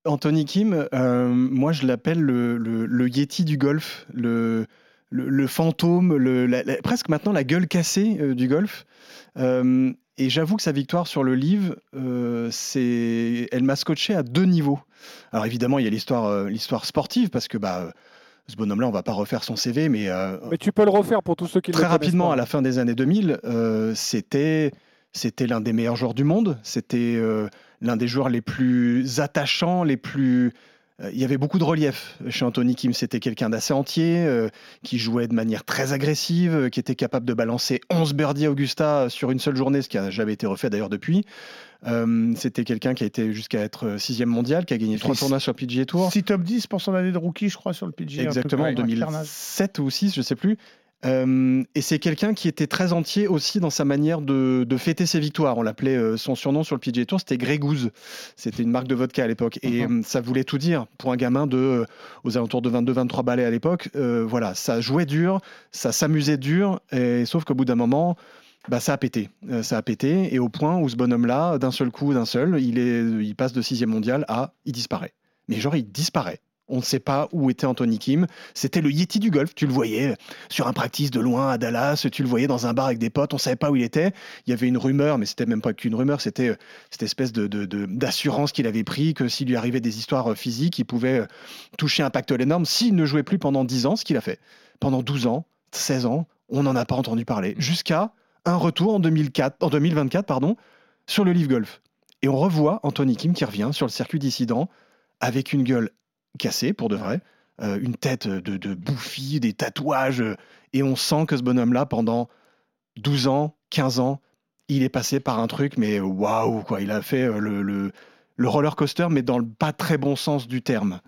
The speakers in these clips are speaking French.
Anthony Kim, moi je l'appelle le Yeti du golf, le fantôme, presque maintenant la gueule cassée du golf. Et j'avoue que sa victoire sur le livre, elle m'a scotché à deux niveaux. Alors évidemment, il y a l'histoire sportive, parce que ce bonhomme-là, on va pas refaire son CV, mais Mais tu peux le refaire pour tous ceux qui ne le très connaissent rapidement, pas, à hein. la fin des années 2000, c'était l'un des meilleurs joueurs du monde. C'était l'un des joueurs les plus attachants, les plus. Il y avait beaucoup de relief chez Anthony Kim. C'était quelqu'un d'assez entier, qui jouait de manière très agressive, qui était capable de balancer 11 birdies Augusta sur une seule journée, ce qui n'a jamais été refait d'ailleurs depuis. C'était quelqu'un qui a été jusqu'à être sixième mondial, qui a gagné 3 tournois sur le PGA Tour. 6 top 10 pour son année de rookie, je crois, sur le PGA. Exactement, en 2007 ou 2006, je sais plus. Et c'est quelqu'un qui était très entier aussi dans sa manière de fêter ses victoires. On l'appelait, son surnom sur le PGA Tour, c'était Grey Goose. C'était une marque de vodka à l'époque. Et ça voulait tout dire pour un gamin aux alentours de 22-23 balais à l'époque. Voilà, ça jouait dur, ça s'amusait dur, sauf qu'au bout d'un moment, ça a pété. Ça a pété, et au point où ce bonhomme-là, d'un seul coup, il passe de 6e mondial à il disparaît. Mais genre, il disparaît. On ne sait pas où était Anthony Kim. C'était le Yeti du golf. Tu le voyais sur un practice de loin à Dallas. Tu le voyais dans un bar avec des potes. On ne savait pas où il était. Il y avait une rumeur, mais c'était même pas qu'une rumeur. C'était cette espèce d'assurance qu'il avait pris, que s'il lui arrivait des histoires physiques, il pouvait toucher un pactole énorme s'il ne jouait plus pendant 10 ans, ce qu'il a fait. Pendant 12 ans, 16 ans, on n'en a pas entendu parler. Jusqu'à un retour en 2024, sur le Live Golf. Et on revoit Anthony Kim qui revient sur le circuit dissident avec une gueule cassée, pour de vrai, une tête de bouffi, des tatouages, et on sent que ce bonhomme-là, pendant 12 ans, 15 ans, il est passé par un truc, mais waouh, quoi. Il a fait le roller coaster, mais dans le pas très bon sens du terme.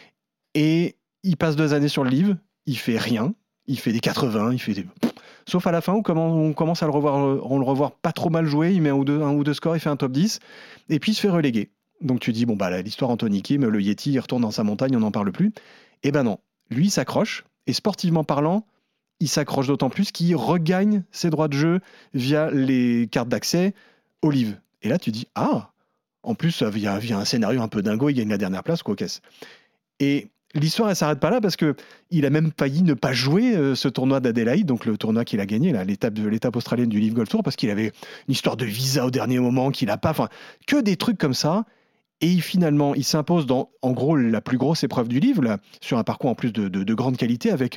Et il passe 2 années sur le livre, il fait rien, il fait des 80, il fait des... Sauf à la fin où on commence à le revoir pas trop mal jouer, il met un ou deux scores, il fait un top 10, et puis il se fait reléguer. Donc tu dis, l'histoire Anthony Kim, le Yeti, il retourne dans sa montagne, on n'en parle plus. Eh ben non, lui il s'accroche, et sportivement parlant, il s'accroche d'autant plus qu'il regagne ses droits de jeu via les cartes d'accès au livre. Et là tu dis, en plus, via un scénario un peu dingo, il gagne la dernière place, quoi, caisse. Et l'histoire, elle s'arrête pas là, parce que il a même failli ne pas jouer ce tournoi d'Adélaïde, donc le tournoi qu'il a gagné, là, l'étape australienne du Live Golf Tour, parce qu'il avait une histoire de visa au dernier moment qu'il a pas, enfin, que des trucs comme ça. Et finalement, il s'impose dans, en gros, la plus grosse épreuve du livre, là, sur un parcours en plus de grande qualité, avec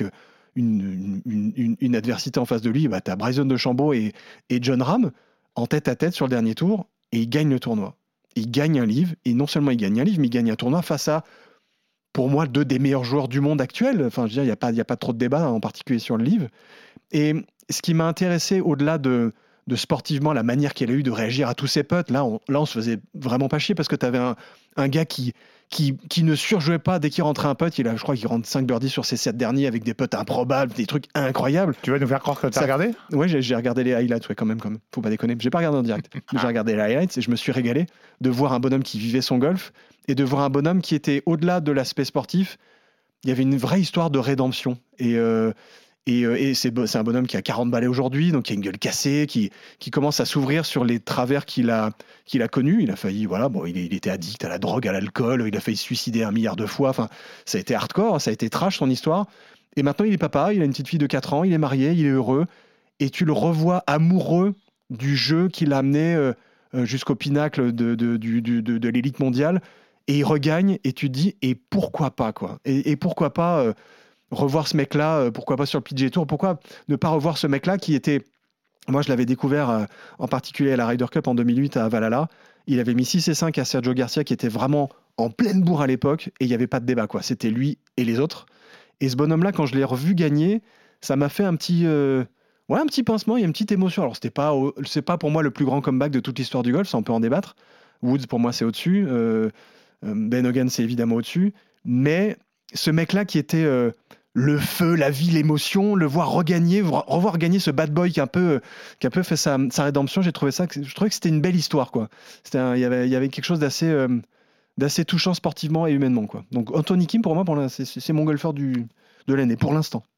une adversité en face de lui. Tu as Bryson DeChambeau et John Ram en tête à tête sur le dernier tour, et il gagne le tournoi. Il gagne un livre, et non seulement il gagne un livre, mais il gagne un tournoi face à, pour moi, 2 des meilleurs joueurs du monde actuels. Enfin, je veux dire, il n'y a pas trop de débat, en particulier sur le livre. Et ce qui m'a intéressé, au-delà de sportivement, la manière qu'il a eu de réagir à tous ses potes, là, on se faisait vraiment pas chier, parce que tu avais un gars qui ne surjouait pas dès qu'il rentrait un putt. Je crois qu'il rentre 5 birdies sur ses 7 derniers avec des putts improbables, des trucs incroyables. Tu vas nous faire croire que tu as regardé ? Ouais, j'ai regardé les highlights, ouais, quand même. Faut pas déconner. J'ai pas regardé en direct. J'ai regardé les highlights et je me suis régalé de voir un bonhomme qui vivait son golf, et de voir un bonhomme qui était, au-delà de l'aspect sportif, il y avait une vraie histoire de rédemption. Et c'est un bonhomme qui a 40 balais aujourd'hui, donc qui a une gueule cassée, qui commence à s'ouvrir sur les travers qu'il a connus. Il a failli, il était addict à la drogue, à l'alcool, il a failli se suicider 1 milliard de fois. Enfin, ça a été hardcore, ça a été trash, son histoire. Et maintenant, il est papa, il a une petite fille de 4 ans, il est marié, il est heureux. Et tu le revois amoureux du jeu qui l'a amené jusqu'au pinacle de l'élite mondiale. Et il regagne, et tu te dis, et pourquoi pas, quoi. Et pourquoi pas... revoir ce mec-là, pourquoi pas sur le PGA Tour, pourquoi ne pas revoir ce mec-là qui était... Moi, je l'avais découvert en particulier à la Ryder Cup en 2008 à Valhalla. Il avait mis 6 et 5 à Sergio Garcia, qui était vraiment en pleine bourre à l'époque, et il n'y avait pas de débat, quoi. C'était lui et les autres. Et ce bonhomme-là, quand je l'ai revu gagner, ça m'a fait un petit pincement, il y a une petite émotion. Alors, c'est pas pour moi le plus grand comeback de toute l'histoire du golf, ça on peut en débattre. Woods, pour moi, c'est au-dessus. Ben Hogan, c'est évidemment au-dessus. Mais ce mec-là qui était le feu, la vie, l'émotion, le voir revoir gagner ce bad boy qui a un peu fait sa rédemption, je trouvais que c'était une belle histoire, quoi. Il y avait quelque chose d'assez touchant sportivement et humainement, quoi. Donc Anthony Kim, pour moi, c'est mon golfeur de l'année, pour l'instant.